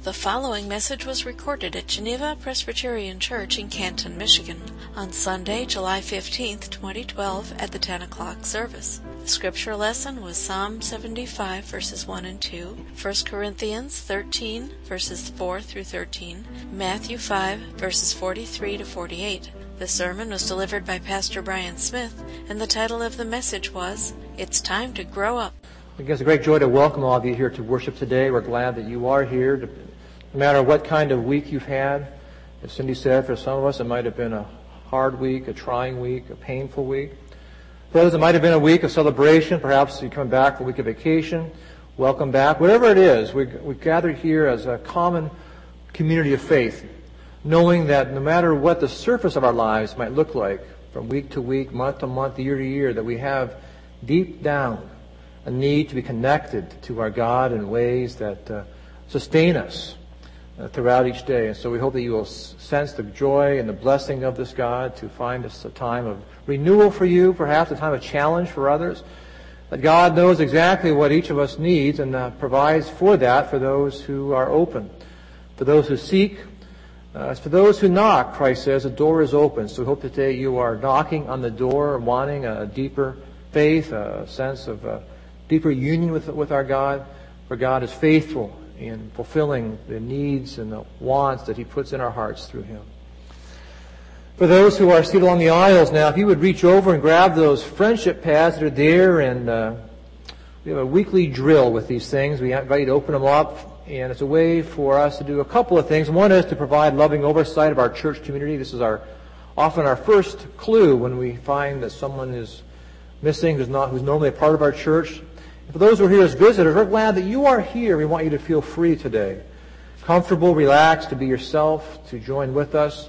The following message was recorded at Geneva Presbyterian Church in Canton, Michigan, on Sunday, July 15, 2012, at the 10 o'clock service. The scripture lesson was Psalm 75, verses 1 and 2, 1 Corinthians 13, verses 4 through 13, Matthew 5, verses 43 to 48. The sermon was delivered by Pastor Brian Smith, and the title of the message was, It's Time to Grow Up. It gives a great joy to welcome all of you here to worship today. We're glad that you are here. No matter what kind of week you've had, as Cindy said, for some of us it might have been a hard week, a trying week, a painful week. For others it might have been a week of celebration. Perhaps you're coming back for a week of vacation. Welcome back. Whatever it is, we gather here as a common community of faith, knowing that no matter what the surface of our lives might look like, from week to week, month to month, year to year, that we have deep down a need to be connected to our God in ways that sustain us throughout each day. And so we hope that you will sense the joy and the blessing of this God, to find this a time of renewal for you, perhaps a time of challenge for others. That God knows exactly what each of us needs and provides for that for those who are open, for those who seek. As for those who knock, Christ says, the door is open. So we hope that today you are knocking on the door, wanting a deeper faith, a sense of deeper union with our God, for God is faithful in fulfilling the needs and the wants that He puts in our hearts through Him. For those who are seated along the aisles now, if you would reach over and grab those friendship pads that are there, and we have a weekly drill with these things. We invite you to open them up, and it's a way for us to do a couple of things. One is to provide loving oversight of our church community. This is often our first clue when we find that someone is missing who's normally a part of our church. For those who are here as visitors, we're glad that you are here. We want you to feel free today. Comfortable, relaxed, to be yourself, to join with us,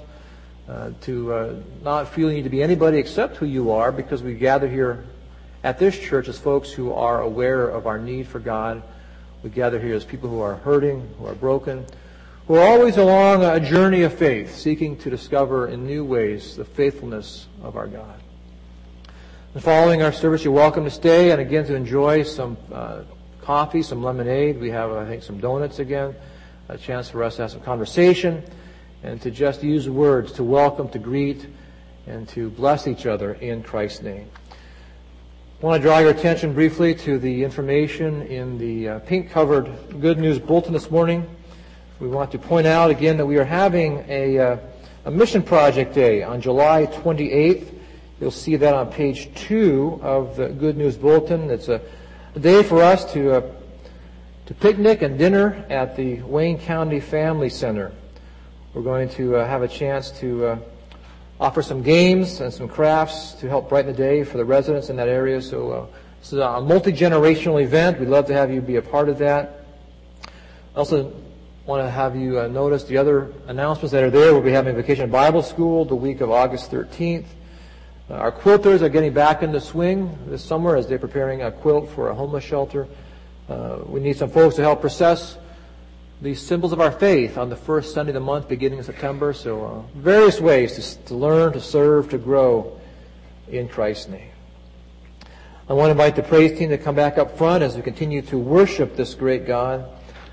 to not feel you need to be anybody except who you are, because we gather here at this church as folks who are aware of our need for God. We gather here as people who are hurting, who are broken, who are always along a journey of faith, seeking to discover in new ways the faithfulness of our God. And following our service, you're welcome to stay and again to enjoy some coffee, some lemonade. We have, I think, some donuts again, a chance for us to have some conversation and to just use words to welcome, to greet, and to bless each other in Christ's name. I want to draw your attention briefly to the information in the pink-covered Good News Bulletin this morning. We want to point out again that we are having a Mission Project Day on July 28th. You'll see that on page 2 of the Good News Bulletin. It's a day for us to picnic and dinner at the Wayne County Family Center. We're going to have a chance to offer some games and some crafts to help brighten the day for the residents in that area. So this is a multi-generational event. We'd love to have you be a part of that. I also want to have you notice the other announcements that are there. We'll be having Vacation Bible School the week of August 13th. Our quilters are getting back into swing this summer as they're preparing a quilt for a homeless shelter. We need some folks to help process these symbols of our faith on the first Sunday of the month beginning in September. So various ways to learn, to serve, to grow in Christ's name. I want to invite the praise team to come back up front as we continue to worship this great God.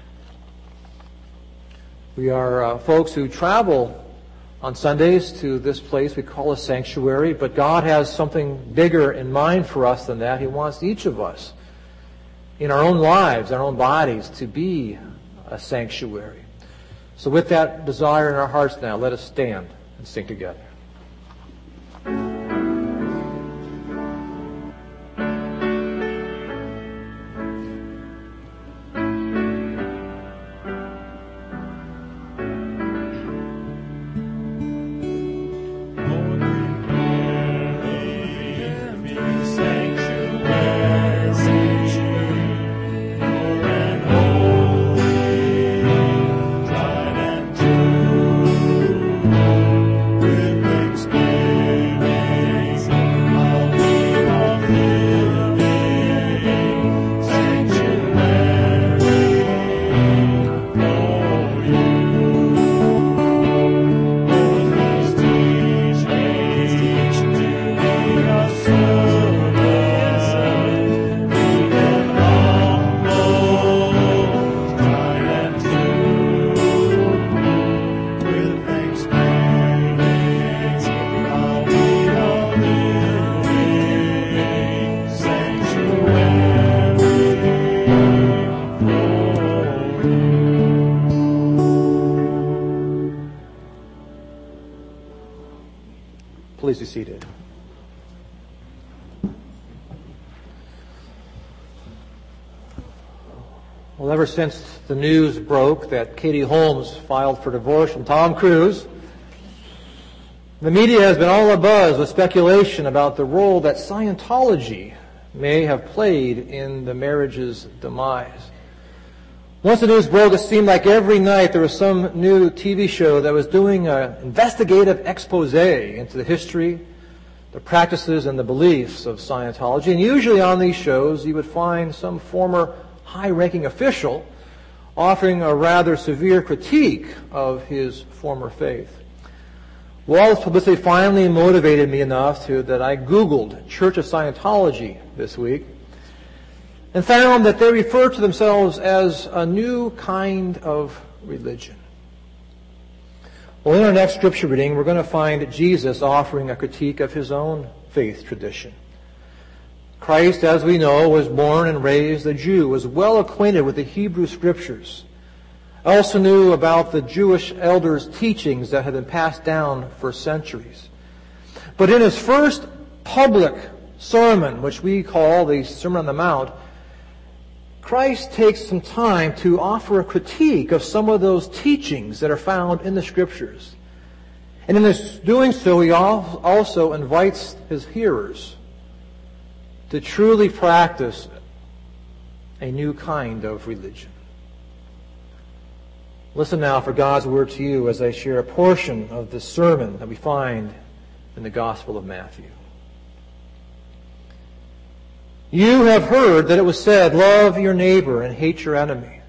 We are folks who travel on Sundays to this place we call a sanctuary, but God has something bigger in mind for us than that. He wants each of us in our own lives, our own bodies, to be a sanctuary. So with that desire in our hearts now, let us stand and sing together. With Please be seated. Well, ever since the news broke that Katie Holmes filed for divorce from Tom Cruise, the media has been all abuzz with speculation about the role that Scientology may have played in the marriage's demise. Once the news broke, it seemed like every night there was some new TV show that was doing an investigative expose into the history, the practices, and the beliefs of Scientology. And usually on these shows, you would find some former high-ranking official offering a rather severe critique of his former faith. Well, all this publicity finally motivated me enough that I Googled Church of Scientology this week and found that they refer to themselves as a new kind of religion. Well, in our next scripture reading, we're going to find Jesus offering a critique of his own faith tradition. Christ, as we know, was born and raised a Jew, was well acquainted with the Hebrew Scriptures, also knew about the Jewish elders' teachings that had been passed down for centuries. But in his first public sermon, which we call the Sermon on the Mount, Christ takes some time to offer a critique of some of those teachings that are found in the Scriptures. And in this doing so, he also invites his hearers to truly practice a new kind of religion. Listen now for God's word to you as I share a portion of the sermon that we find in the Gospel of Matthew. You have heard that it was said, love your neighbor and hate your enemy.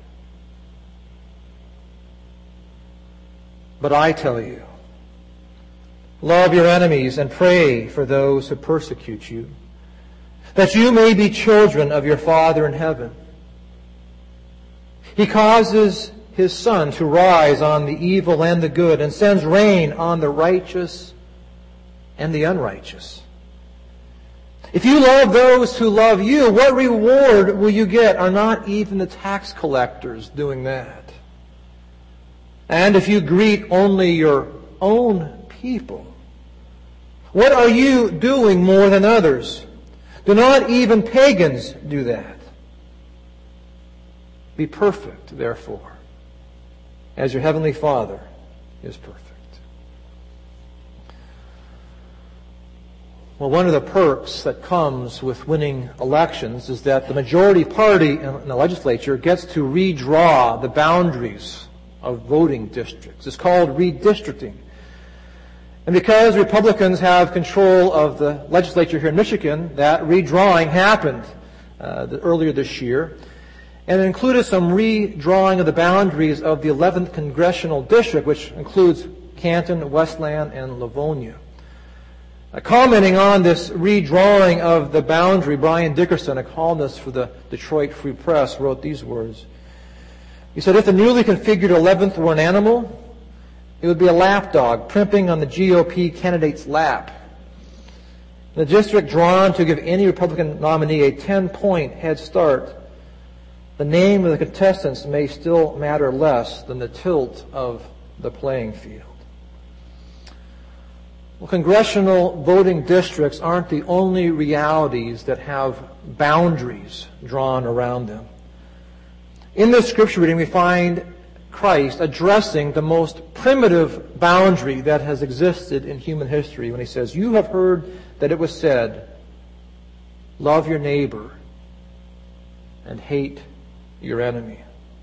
But I tell you, love your enemies and pray for those who persecute you, that you may be children of your Father in heaven. He causes his sun to rise on the evil and the good, and sends rain on the righteous and the unrighteous. If you love those who love you, what reward will you get? Are not even the tax collectors doing that? And if you greet only your own people, what are you doing more than others? Do not even pagans do that? Be perfect, therefore, as your heavenly Father is perfect. Well, one of the perks that comes with winning elections is that the majority party in the legislature gets to redraw the boundaries of voting districts. It's called redistricting. And because Republicans have control of the legislature here in Michigan, that redrawing happened earlier this year. And it included some redrawing of the boundaries of the 11th Congressional District, which includes Canton, Westland, and Livonia. Commenting on this redrawing of the boundary, Brian Dickerson, a columnist for the Detroit Free Press, wrote these words. He said, if the newly configured 11th were an animal, it would be a lapdog primping on the GOP candidate's lap. The district drawn to give any Republican nominee a 10-point head start, the name of the contestants may still matter less than the tilt of the playing field. Well, congressional voting districts aren't the only realities that have boundaries drawn around them. In this scripture reading, we find Christ addressing the most primitive boundary that has existed in human history when he says, you have heard that it was said, love your neighbor and hate your enemy.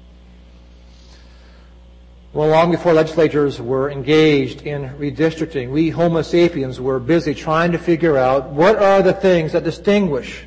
Well, long before legislatures were engaged in redistricting, we Homo sapiens were busy trying to figure out what are the things that distinguish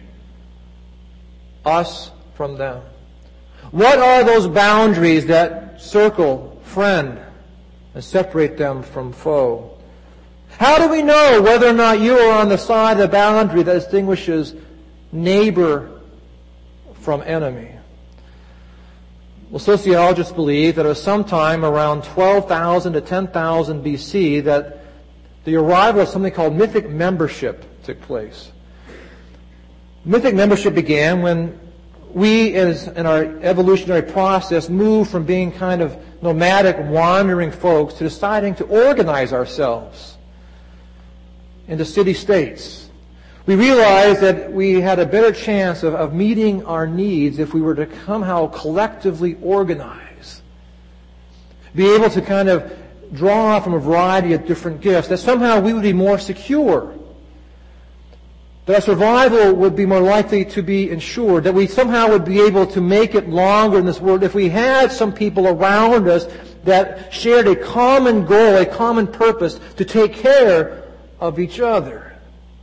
us from them. What are those boundaries that circle friend and separate them from foe? How do we know whether or not you are on the side of the boundary that distinguishes neighbor from enemy? Well, sociologists believe that it was sometime around 12,000 to 10,000 BC that the arrival of something called mythic membership took place. Mythic membership began when we, in our evolutionary process, moved from being kind of nomadic, wandering folks to deciding to organize ourselves. into city-states. We realized that we had a better chance of meeting our needs if we were to somehow collectively organize, be able to kind of draw from a variety of different gifts, that somehow we would be more secure, that our survival would be more likely to be ensured, that we somehow would be able to make it longer in this world if we had some people around us that shared a common goal, a common purpose to take care of each other.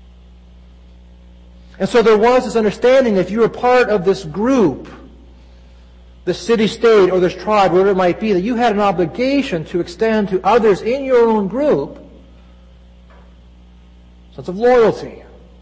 And so there was this understanding that if you were part of this group, this city-state or this tribe, whatever it might be, that you had an obligation to extend to others in your own group a sense of loyalty,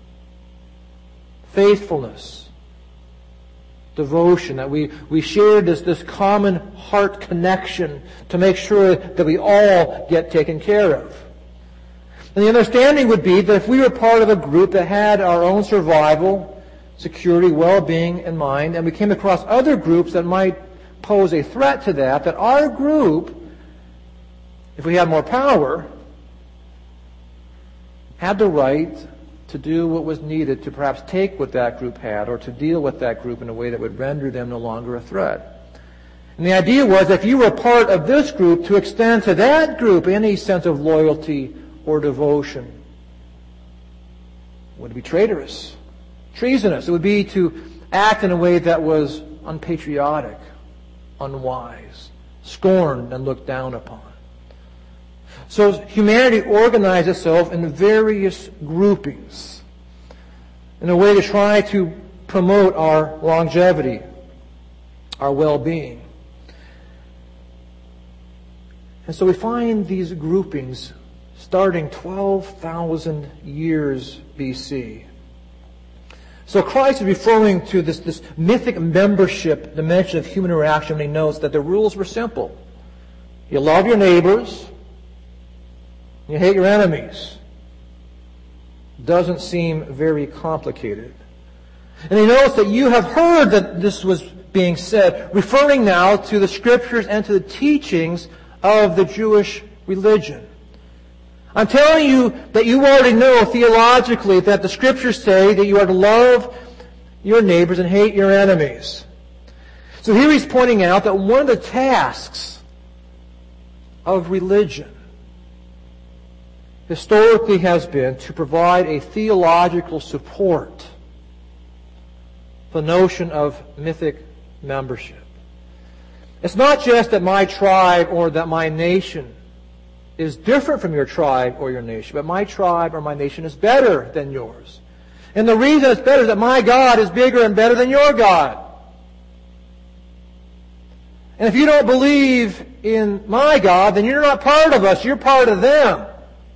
faithfulness, devotion, that we shared this common heart connection to make sure that we all get taken care of. And the understanding would be that if we were part of a group that had our own survival, security, well-being in mind, and we came across other groups that might pose a threat to that our group, if we had more power, had the right to do what was needed to perhaps take what that group had or to deal with that group in a way that would render them no longer a threat. And the idea was that if you were part of this group, to extend to that group any sense of loyalty or devotion would be traitorous, treasonous. It would be to act in a way that was unpatriotic, unwise, scorned and looked down upon. So humanity organized itself in various groupings in a way to try to promote our longevity, our well-being. And so we find these groupings starting 12,000 years BC. So Christ is referring to this mythic membership dimension of human interaction when he notes that the rules were simple. You love your neighbors, you hate your enemies. Doesn't seem very complicated. And he notes that you have heard that this was being said, referring now to the Scriptures and to the teachings of the Jewish religion. I'm telling you that you already know theologically that the Scriptures say that you are to love your neighbors and hate your enemies. So here he's pointing out that one of the tasks of religion historically has been to provide a theological support for the notion of mythic membership. It's not just that my tribe or that my nation is different from your tribe or your nation, but my tribe or my nation is better than yours. And the reason it's better is that my God is bigger and better than your God. And if you don't believe in my God, then you're not part of us, you're part of them.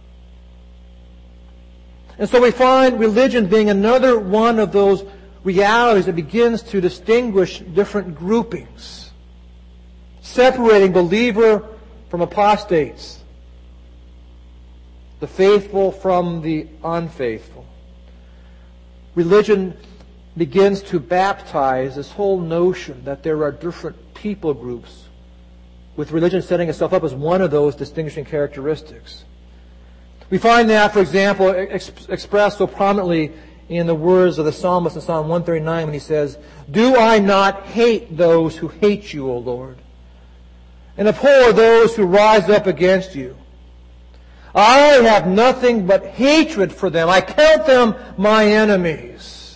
And so we find religion being another one of those realities that begins to distinguish different groupings, separating believer from apostates, the faithful from the unfaithful. Religion begins to baptize this whole notion that there are different people groups, with religion setting itself up as one of those distinguishing characteristics. We find that, for example, expressed so prominently in the words of the psalmist in Psalm 139 when he says, "Do I not hate those who hate you, O Lord, and abhor those who rise up against you? I have nothing but hatred for them. I count them my enemies."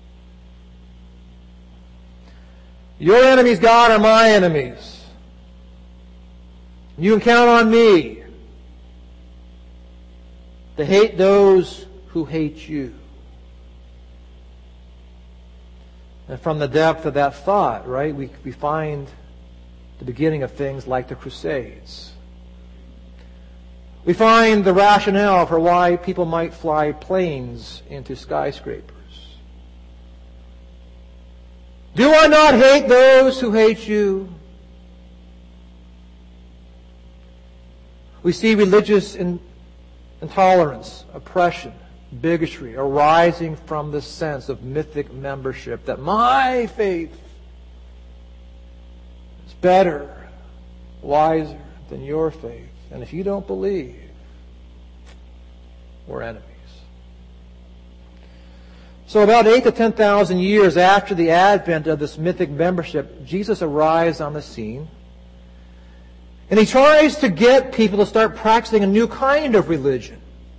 Your enemies, God, are my enemies. You can count on me to hate those who hate you. And from the depth of that thought, right, we find the beginning of things like the Crusades. We find the rationale for why people might fly planes into skyscrapers. Do I not hate those who hate you? We see religious intolerance, oppression, bigotry arising from the sense of mythic membership that my faith is better, wiser than your faith. And if you don't believe, we're enemies. So about 8,000 to 10,000 years after the advent of this mythic membership, Jesus arrives on the scene. And he tries to get people to start practicing a new kind of religion.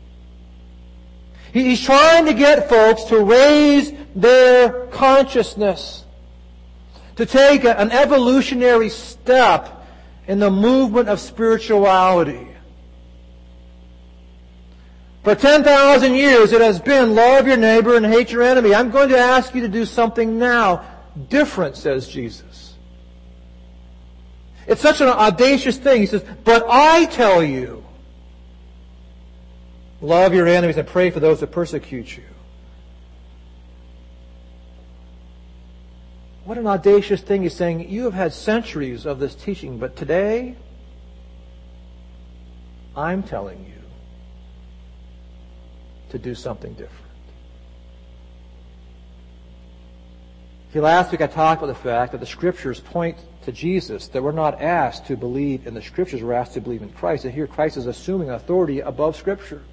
He's trying to get folks to raise their consciousness, to take an evolutionary step in the movement of spirituality. For 10,000 years it has been love your neighbor and hate your enemy. I'm going to ask you to do something now different, says Jesus. It's such an audacious thing. He says, but I tell you, love your enemies and pray for those that persecute you. What an audacious thing. He's saying, you have had centuries of this teaching, but today, I'm telling you to do something different. See, last week I talked about the fact that the Scriptures point to Jesus, that we're not asked to believe in the Scriptures, we're asked to believe in Christ. And here Christ is assuming authority above Scripture.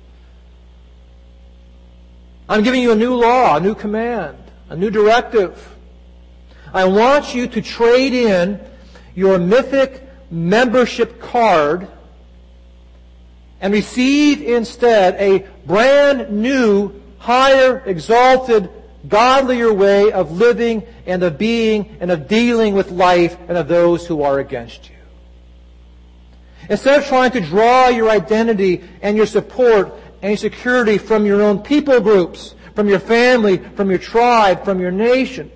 I'm giving you a new law, a new command, a new directive. I want you to trade in your mythic membership card and receive instead a brand new, higher, exalted, godlier way of living and of being and of dealing with life and of those who are against you. Instead of trying to draw your identity and your support and your security from your own people groups, from your family, from your tribe, from your nation,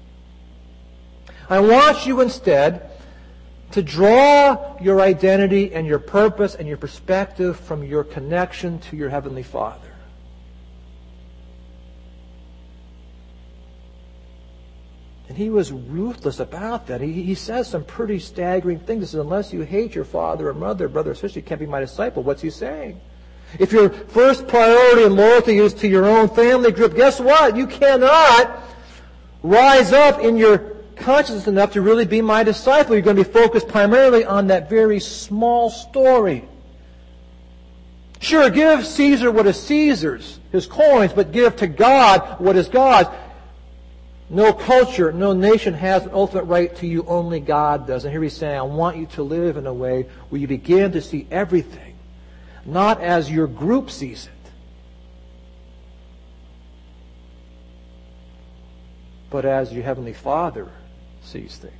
I want you instead to draw your identity and your purpose and your perspective from your connection to your Heavenly Father. And he was ruthless about that. He says some pretty staggering things. He says, unless you hate your father or mother, brother or sister, you can't be my disciple. What's he saying? If your first priority and loyalty is to your own family group, guess what? You cannot rise up in your consciousness enough to really be my disciple. You're going to be focused primarily on that very small story. Sure, give Caesar what is Caesar's, his coins, but give to God what is God's. No culture, no nation has an ultimate right to you. Only God does. And here he's saying, I want you to live in a way where you begin to see everything, not as your group sees it, but as your Heavenly Father sees things.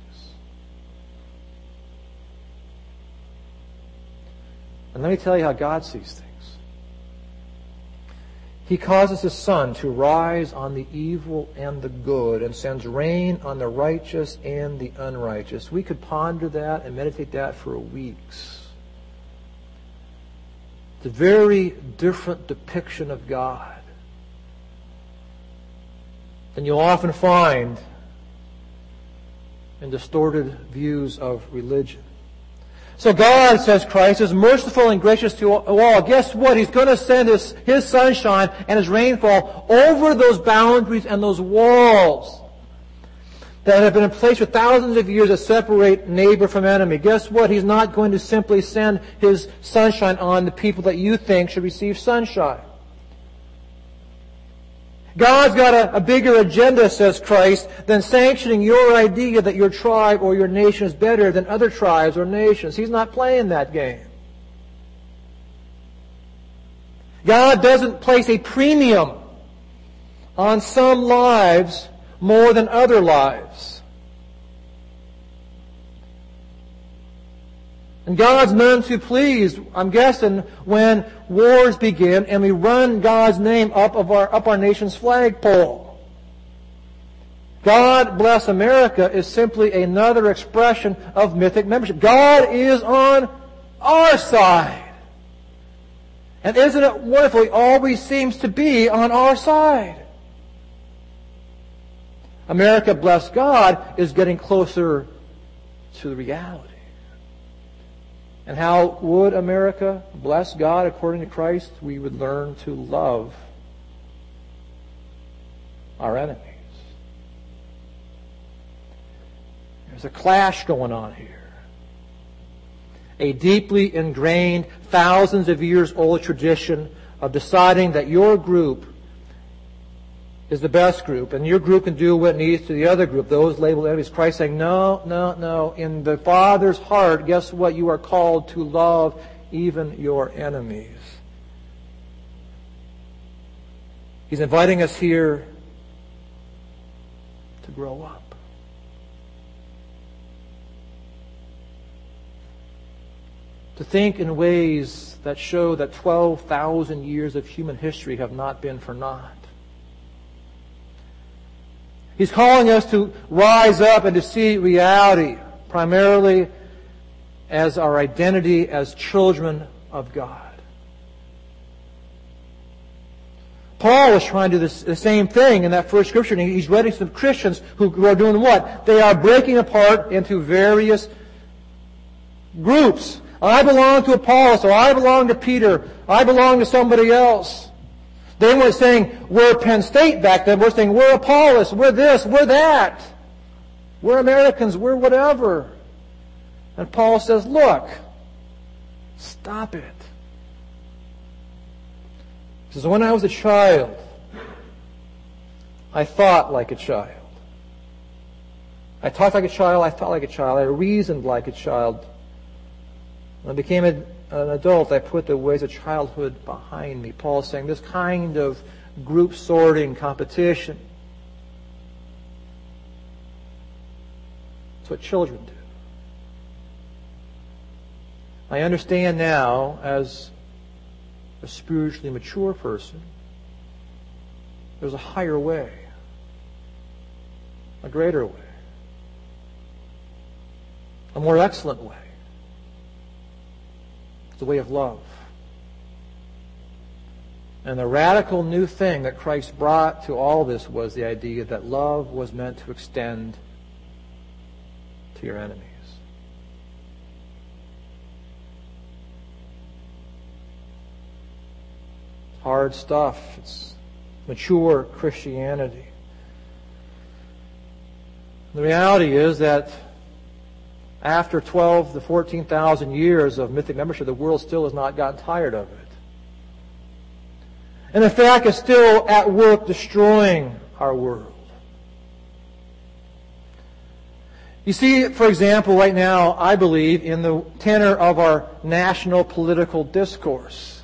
And let me tell you how God sees things. He causes His sun to rise on the evil and the good and sends rain on the righteous and the unrighteous. We could ponder that and meditate that for weeks. It's a very different depiction of God than you'll often find in distorted views of religion. So God, says Christ, is merciful and gracious to all. Guess what? He's going to send His sunshine and His rainfall over those boundaries and those walls that have been in place for thousands of years that separate neighbor from enemy. Guess what? He's not going to simply send His sunshine on the people that you think should receive sunshine. God's got a bigger agenda, says Christ, than sanctioning your idea that your tribe or your nation is better than other tribes or nations. He's not playing that game. God doesn't place a premium on some lives more than other lives. And God's none too pleased, I'm guessing, when wars begin and we run God's name up our nation's flagpole. God bless America is simply another expression of mythic membership. God is on our side. And isn't it wonderful? He always seems to be on our side. America, bless God, is getting closer to the reality. And how would America, bless God, according to Christ, we would learn to love our enemies. There's a clash going on here. A deeply ingrained, thousands of years old tradition of deciding that your group is the best group, and your group can do what it needs to the other group, those labeled enemies. Christ saying, no, no, no. In the Father's heart, guess what? You are called to love even your enemies. He's inviting us here to grow up. To think in ways that show that 12,000 years of human history have not been for naught. He's calling us to rise up and to see reality, primarily as our identity as children of God. Paul is trying to do the same thing in that first scripture. And he's writing to some Christians who are doing what? They are breaking apart into various groups. I belong to Apollos, or I belong to Peter, I belong to somebody else. They weren't saying, we're Penn State back then. We're saying, we're Apollos, we're this, we're that. We're Americans, we're whatever. And Paul says, look, stop it. He says, when I was a child, I thought like a child. I talked like a child, I thought like a child, I reasoned like a child. When I became an adult, I put the ways of childhood behind me. Paul is saying this kind of group sorting competition. It's what children do. I understand now, as a spiritually mature person, there's a higher way, a greater way, a more excellent way. It's the way of love. And the radical new thing that Christ brought to all this was the idea that love was meant to extend to your enemies. Hard stuff. It's mature Christianity. The reality is that after 12 to 14,000 years of mythic membership, the world still has not gotten tired of it. And in fact, is still at work destroying our world. You see, for example, right now, I believe, in the tenor of our national political discourse.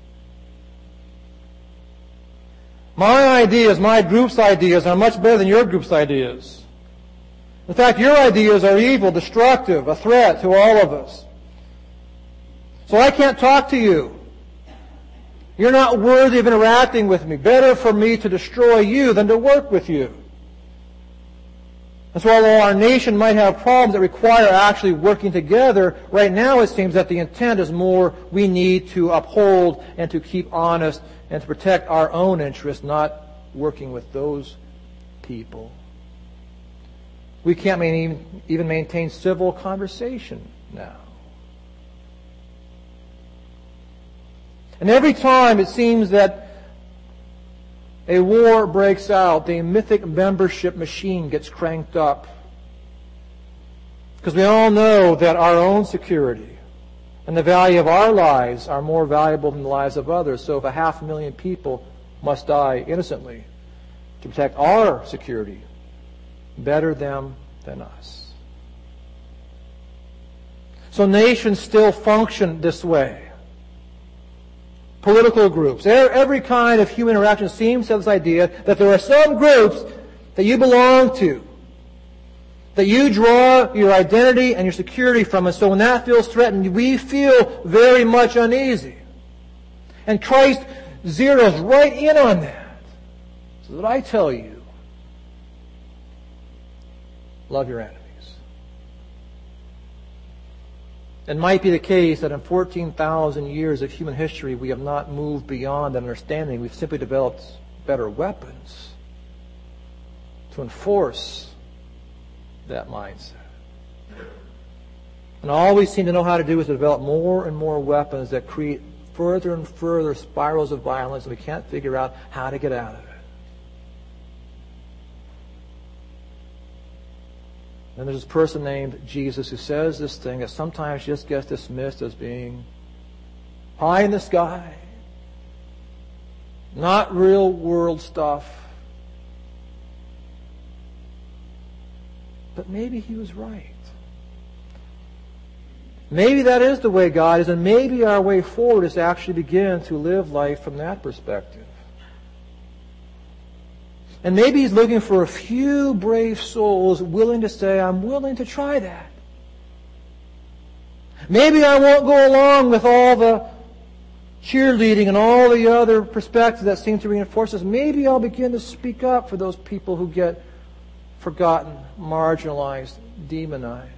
My ideas, my group's ideas, are much better than your group's ideas. In fact, your ideas are evil, destructive, a threat to all of us. So I can't talk to you. You're not worthy of interacting with me. Better for me to destroy you than to work with you. And so although our nation might have problems that require actually working together, right now it seems that the intent is more we need to uphold and to keep honest and to protect our own interests, not working with those people. We can't even maintain civil conversation now. And every time it seems that a war breaks out, the mythic membership machine gets cranked up. Because we all know that our own security and the value of our lives are more valuable than the lives of others. So if 500,000 people must die innocently to protect our security, better them than us. So nations still function this way. Political groups, every kind of human interaction seems to have this idea that there are some groups that you belong to, that you draw your identity and your security from, and so when that feels threatened, we feel very much uneasy. And Christ zeroes right in on that. So that I tell you, love your enemies. It might be the case that in 14,000 years of human history, we have not moved beyond that understanding. We've simply developed better weapons to enforce that mindset. And all we seem to know how to do is to develop more and more weapons that create further and further spirals of violence, and we can't figure out how to get out of it. And there's this person named Jesus who says this thing that sometimes just gets dismissed as being high in the sky, not real world stuff. But maybe he was right. Maybe that is the way God is, and maybe our way forward is to actually begin to live life from that perspective. And maybe he's looking for a few brave souls willing to say, I'm willing to try that. Maybe I won't go along with all the cheerleading and all the other perspectives that seem to reinforce us. Maybe I'll begin to speak up for those people who get forgotten, marginalized, demonized.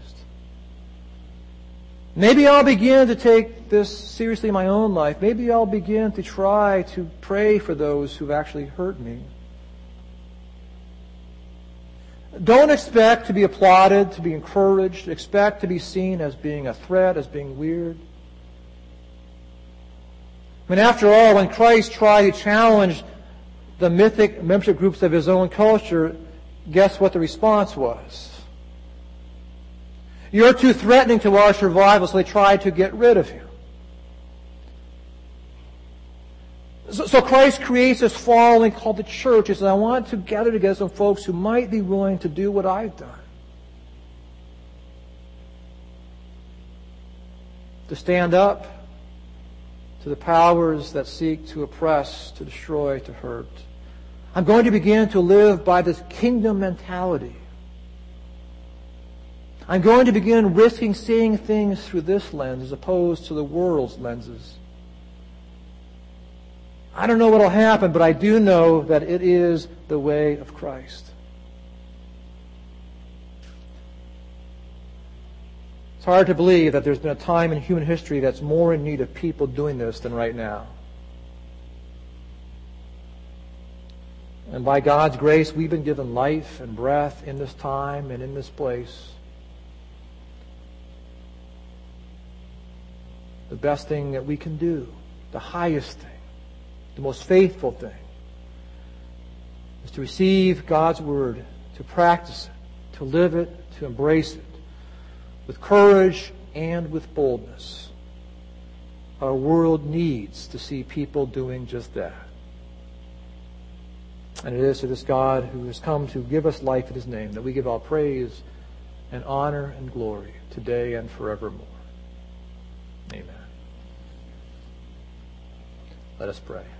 Maybe I'll begin to take this seriously in my own life. Maybe I'll begin to try to pray for those who've actually hurt me. Don't expect to be applauded, to be encouraged. Expect to be seen as being a threat, as being weird. I mean, after all, when Christ tried to challenge the mythic membership groups of his own culture, guess what the response was? You're too threatening to our survival, so they tried to get rid of you. So Christ creates this following called the church. He says, I want to gather together some folks who might be willing to do what I've done. To stand up to the powers that seek to oppress, to destroy, to hurt. I'm going to begin to live by this kingdom mentality. I'm going to begin risking seeing things through this lens as opposed to the world's lenses. I don't know what will happen, but I do know that it is the way of Christ. It's hard to believe that there's been a time in human history that's more in need of people doing this than right now. And by God's grace, we've been given life and breath in this time and in this place. The best thing that we can do, the highest thing, the most faithful thing, is to receive God's Word, to practice it, to live it, to embrace it, with courage and with boldness. Our world needs to see people doing just that. And it is to this God who has come to give us life in His name that we give all praise and honor and glory today and forevermore. Amen. Let us pray.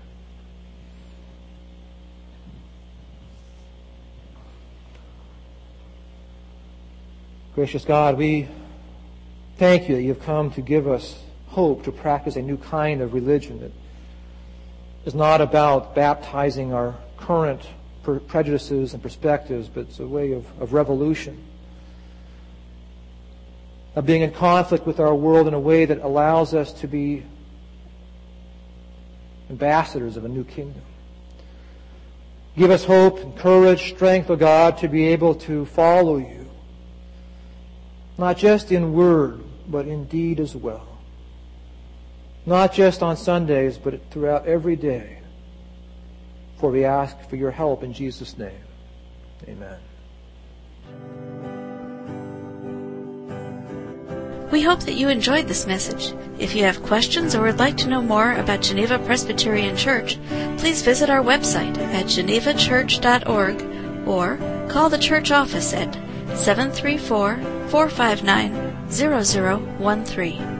Gracious God, we thank you that you have come to give us hope to practice a new kind of religion that is not about baptizing our current prejudices and perspectives, but it's a way of revolution, of being in conflict with our world in a way that allows us to be ambassadors of a new kingdom. Give us hope and courage, strength, O God, to be able to follow you, not just in word, but in deed as well. Not just on Sundays, but throughout every day. For we ask for your help in Jesus' name. Amen. We hope that you enjoyed this message. If you have questions or would like to know more about Geneva Presbyterian Church, please visit our website at genevachurch.org or call the church office at 734-459-0013.